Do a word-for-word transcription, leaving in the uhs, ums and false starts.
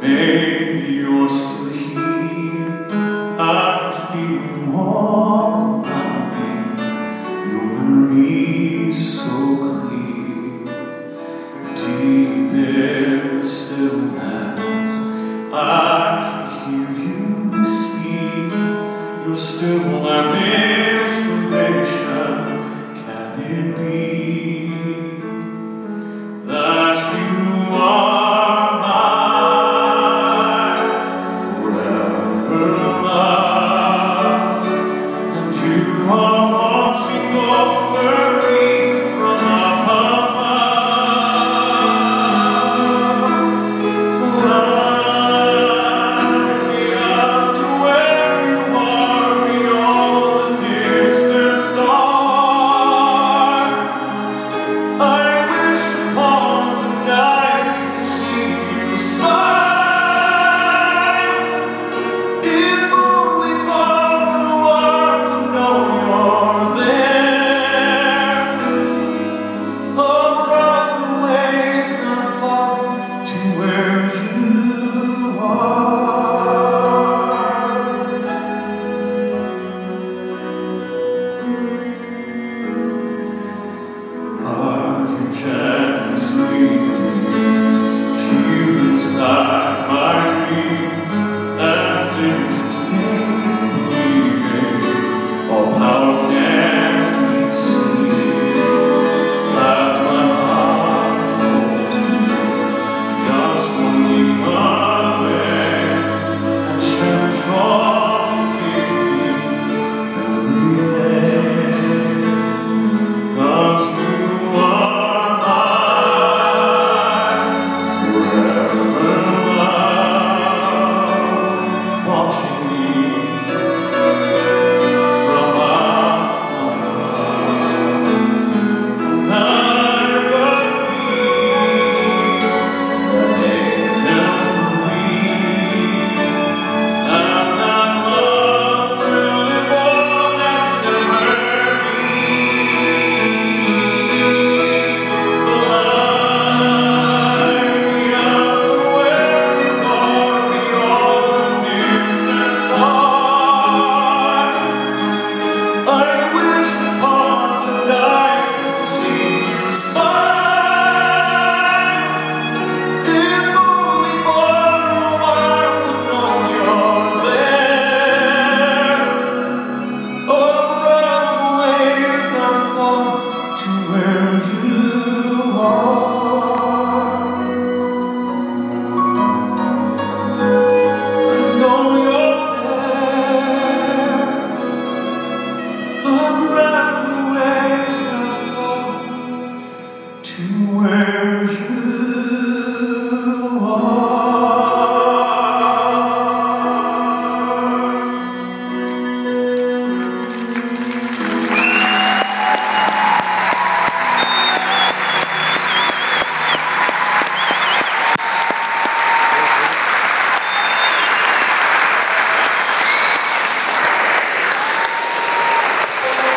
maybe you're still here. I feel warm around me. Your memory so clear. Deep in the stillness, I can hear you speak. You're still my inspiration. Can it be that you are mine forever, love, and you are watching over me from up above, flying me up to where you are beyond the distant star. I wish upon tonight to see you smile, if only for a while to know you're there. Around the ways not far to where you are. Are you gently sleeping here inside my dream? And is the faith believing all power can't be seen? As my heart holds you just one leap away, and cherish all you give me every day. 'Cause you are mine forever, love, watching me from up above. And I believe that angels believe, and that love will live on and never to where